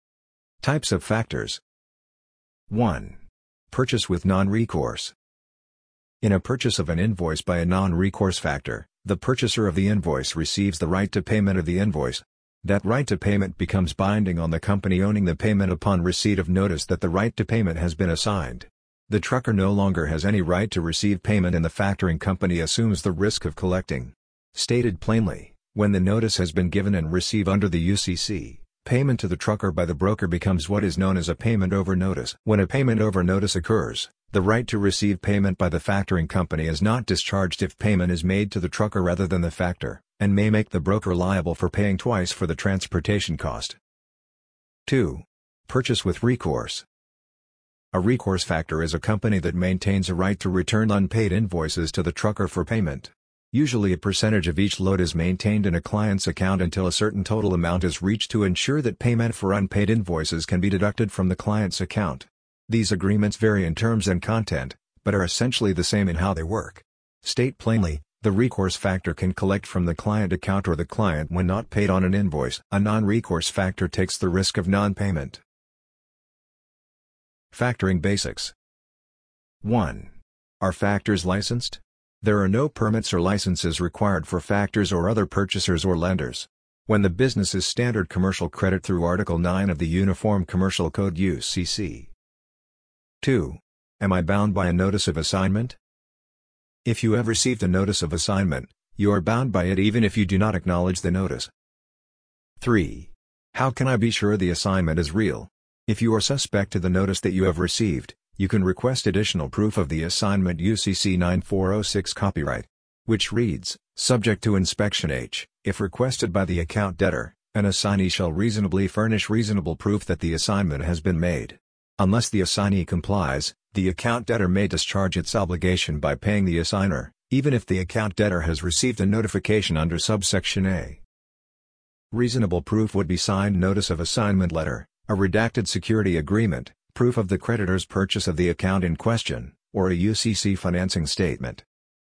Types of factors. one. Purchase with non-recourse. In a purchase of an invoice by a non-recourse factor, the purchaser of the invoice receives the right to payment of the invoice. That right to payment becomes binding on the company owning the payment upon receipt of notice that the right to payment has been assigned. The trucker no longer has any right to receive payment and the factoring company assumes the risk of collecting. Stated plainly, when the notice has been given and received under the U C C, payment to the trucker by the broker becomes what is known as a payment over notice. When a payment over notice occurs, the right to receive payment by the factoring company is not discharged if payment is made to the trucker rather than the factor, and may make the broker liable for paying twice for the transportation cost. two. Purchase with recourse. A recourse factor is a company that maintains a right to return unpaid invoices to the trucker for payment. Usually a percentage of each load is maintained in a client's account until a certain total amount is reached to ensure that payment for unpaid invoices can be deducted from the client's account. These agreements vary in terms and content, but are essentially the same in how they work. State plainly, the recourse factor can collect from the client account or the client when not paid on an invoice. A non-recourse factor takes the risk of non-payment. Factoring basics. one. Are factors licensed? There are no permits or licenses required for factors or other purchasers or lenders. When the business is standard commercial credit through Article nine of the Uniform Commercial Code U C C. two. Am I bound by a notice of assignment? If you have received a notice of assignment, you are bound by it even if you do not acknowledge the notice. three. How can I be sure the assignment is real? If you are suspect to the notice that you have received, you can request additional proof of the assignment U C C nine four oh six copyright, which reads, subject to inspection H, if requested by the account debtor, an assignee shall reasonably furnish reasonable proof that the assignment has been made. Unless the assignee complies, the account debtor may discharge its obligation by paying the assigner, even if the account debtor has received a notification under subsection A. Reasonable proof would be signed notice of assignment letter, a redacted security agreement, proof of the creditor's purchase of the account in question, or a U C C financing statement.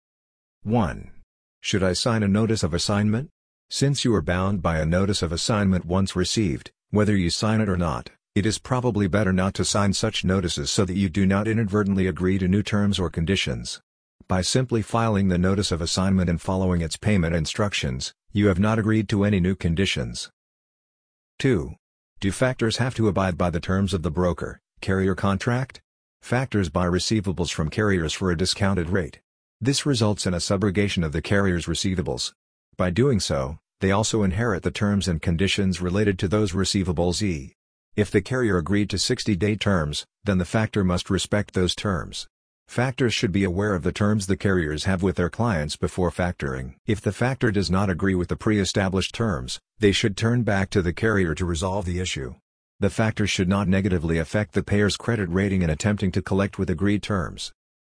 one. Should I sign a notice of assignment? Since you are bound by a notice of assignment once received, whether you sign it or not, it is probably better not to sign such notices so that you do not inadvertently agree to new terms or conditions. By simply filing the notice of assignment and following its payment instructions, you have not agreed to any new conditions. two. Do factors have to abide by the terms of the broker-carrier contract? Factors buy receivables from carriers for a discounted rate. This results in a subrogation of the carrier's receivables. By doing so, they also inherit the terms and conditions related to those receivables. E. If the carrier agreed to sixty-day terms, then the factor must respect those terms. Factors should be aware of the terms the carriers have with their clients before factoring. If the factor does not agree with the pre-established terms, they should turn back to the carrier to resolve the issue. The factor should not negatively affect the payer's credit rating in attempting to collect with agreed terms.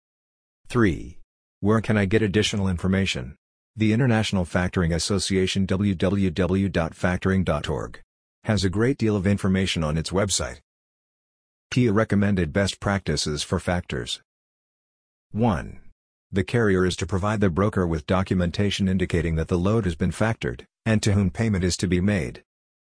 three. Where can I get additional information? The International Factoring Association w w w dot factoring dot org has a great deal of information on its website. Key recommended best practices for factors. one. The carrier is to provide the broker with documentation indicating that the load has been factored, and to whom payment is to be made.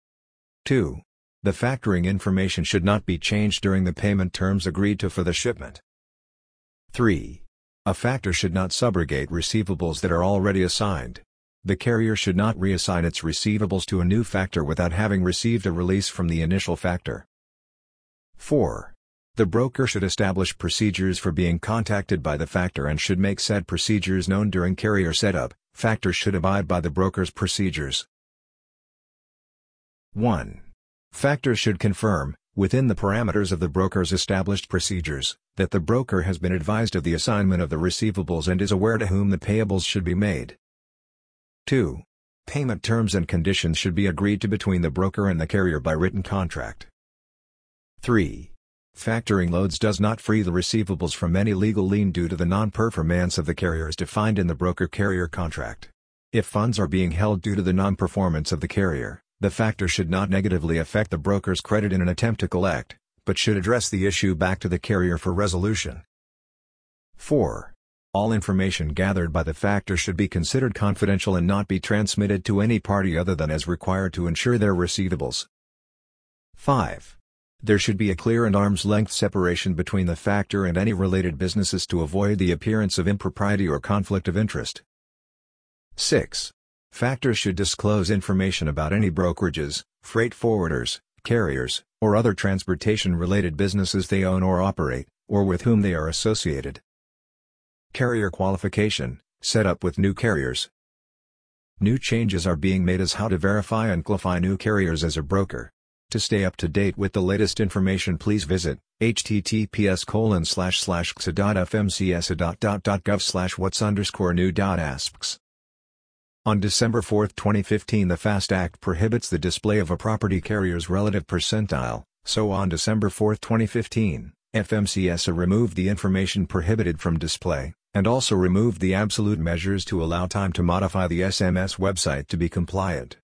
two. The factoring information should not be changed during the payment terms agreed to for the shipment. three. A factor should not subrogate receivables that are already assigned. The carrier should not reassign its receivables to a new factor without having received a release from the initial factor. four. The broker should establish procedures for being contacted by the factor and should make said procedures known during carrier setup. Factors should abide by the broker's procedures. one. Factors should confirm, within the parameters of the broker's established procedures, that the broker has been advised of the assignment of the receivables and is aware to whom the payables should be made. two. Payment terms and conditions should be agreed to between the broker and the carrier by written contract. three. Factoring loads does not free the receivables from any legal lien due to the non-performance of the carrier as defined in the broker-carrier contract. If funds are being held due to the non-performance of the carrier, the factor should not negatively affect the broker's credit in an attempt to collect, but should address the issue back to the carrier for resolution. four. All information gathered by the factor should be considered confidential and not be transmitted to any party other than as required to ensure their receivables. five. There should be a clear and arm's-length separation between the factor and any related businesses to avoid the appearance of impropriety or conflict of interest. six. Factors should disclose information about any brokerages, freight forwarders, carriers, or other transportation-related businesses they own or operate, or with whom they are associated. Carrier qualification, set up with new carriers. New changes are being made as how to verify and qualify new carriers as a broker. To stay up to date with the latest information, please visit h t t p s colon slash slash x a dot f m c s a dot gov slash whats underscore new dot asks. On December fourth twenty fifteen, the FAST Act prohibits the display of a property carrier's relative percentile, so on December fourth twenty fifteen, F M C S A removed the information prohibited from display, and also removed the absolute measures to allow time to modify the S M S website to be compliant.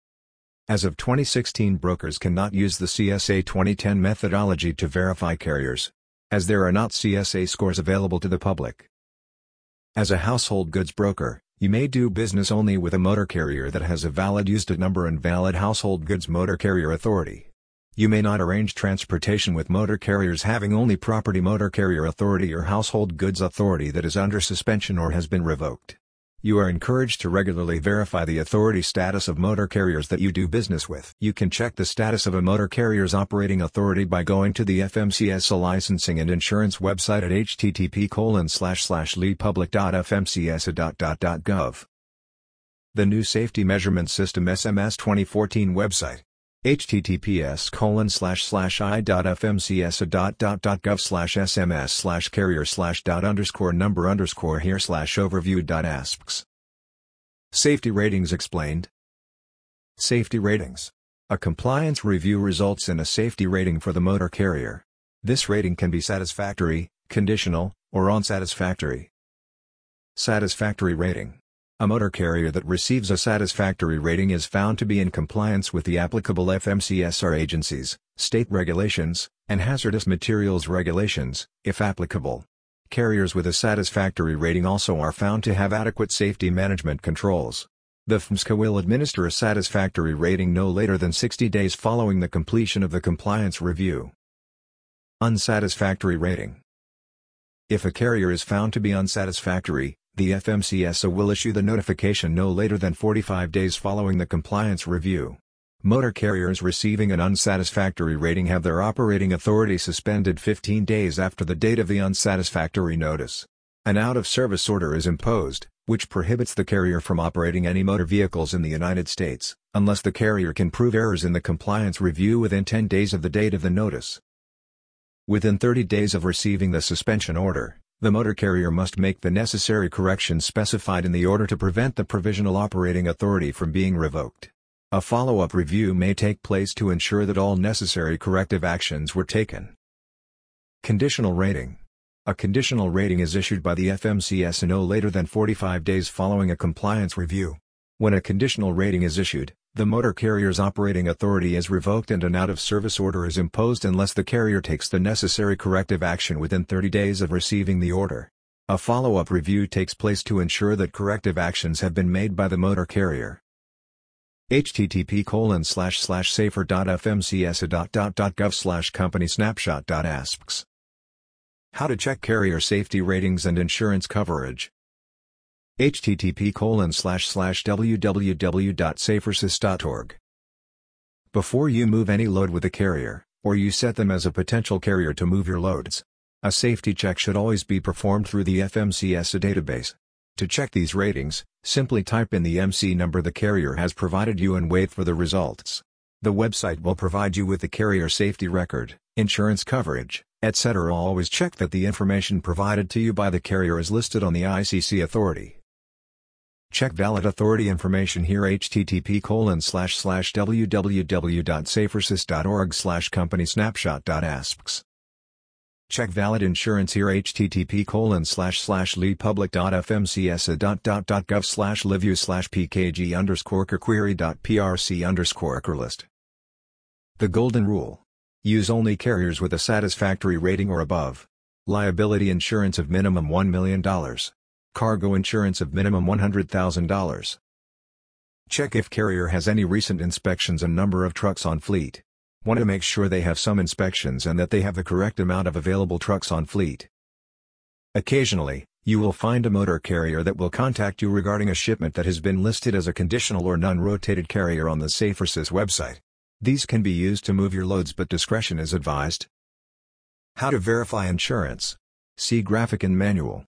As of twenty sixteen, brokers cannot use the C S A twenty ten methodology to verify carriers, as there are not C S A scores available to the public. As a household goods broker, you may do business only with a motor carrier that has a valid U S D number and valid household goods motor carrier authority. You may not arrange transportation with motor carriers having only property motor carrier authority or household goods authority that is under suspension or has been revoked. You are encouraged to regularly verify the authority status of motor carriers that you do business with. You can check the status of a motor carrier's operating authority by going to the F M C S A licensing and insurance website at h t t p colon slash slash leadpublic dot f m c s a dot gov. The new Safety Measurement System S M S twenty fourteen website. h t t p s colon slash slash i dot f m c s a dot gov slash s m s slash carrier slash dot underscore number underscore here slash overview dot asks. Safety ratings explained. Safety ratings. A compliance review results in a safety rating for the motor carrier. This rating can be satisfactory, conditional, or unsatisfactory. Satisfactory rating. A motor carrier that receives a satisfactory rating is found to be in compliance with the applicable F M C S R agencies, state regulations, and hazardous materials regulations, if applicable. Carriers with a satisfactory rating also are found to have adequate safety management controls. The F M S C A will administer a satisfactory rating no later than sixty days following the completion of the compliance review. Unsatisfactory rating. If a carrier is found to be unsatisfactory, the F M C S A will issue the notification no later than forty-five days following the compliance review. Motor carriers receiving an unsatisfactory rating have their operating authority suspended fifteen days after the date of the unsatisfactory notice. An out-of-service order is imposed, which prohibits the carrier from operating any motor vehicles in the United States, unless the carrier can prove errors in the compliance review within ten days of the date of the notice. Within thirty days of receiving the suspension order, the motor carrier must make the necessary corrections specified in the order to prevent the provisional operating authority from being revoked. A follow-up review may take place to ensure that all necessary corrective actions were taken. Conditional rating. A conditional rating is issued by the F M C S A no later than forty-five days following a compliance review. When a conditional rating is issued, the motor carrier's operating authority is revoked and an out-of-service order is imposed unless the carrier takes the necessary corrective action within thirty days of receiving the order. A follow-up review takes place to ensure that corrective actions have been made by the motor carrier. h t t p colon slash slash safer dot f m c s a dot gov slash company snapshot dot asks. How to check carrier safety ratings and insurance coverage. H T T P colon slash slash w w w dot safersys dot org. Before you move any load with a carrier, or you set them as a potential carrier to move your loads, a safety check should always be performed through the F M C S A database. To check these ratings, simply type in the M C number the carrier has provided you and wait for the results. The website will provide you with the carrier safety record, insurance coverage, et cetera. Always check that the information provided to you by the carrier is listed on the I C C authority. Check valid authority information here. H T T P colon slash slash w w w dot safersys dot org slash company snapshot dot asks. Check valid insurance here. H T T P colon slash slash lepublic dot f m c s a dot dot dot gov slash livu slash pkg underscore query dot prc underscore list. The Golden Rule. Use only carriers with a satisfactory rating or above. Liability insurance of minimum one million dollars. Cargo insurance of minimum one hundred thousand dollars. Check if carrier has any recent inspections and number of trucks on fleet. Want to make sure they have some inspections and that they have the correct amount of available trucks on fleet. Occasionally, you will find a motor carrier that will contact you regarding a shipment that has been listed as a conditional or non-rotated carrier on the Safersys website. These can be used to move your loads, but discretion is advised. How to verify insurance. See graphic in manual.